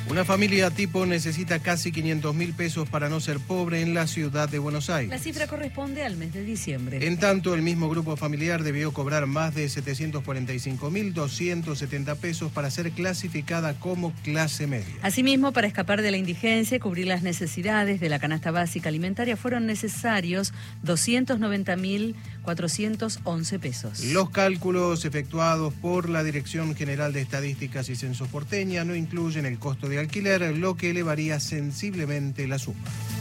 Una familia tipo necesita casi 500.000 pesos para no ser pobre en la ciudad de Buenos Aires. La cifra corresponde al mes de diciembre. En tanto, el mismo grupo familiar debió cobrar más de 745.270 pesos para ser clasificada como clase media. Asimismo, para escapar de la indigencia y cubrir las necesidades de la canasta básica alimentaria, fueron necesarios 290.411 pesos. Los cálculos efectuados por la Dirección General de Estadísticas y Censos porteña no incluyen el costo de alquiler, lo que elevaría sensiblemente la suma.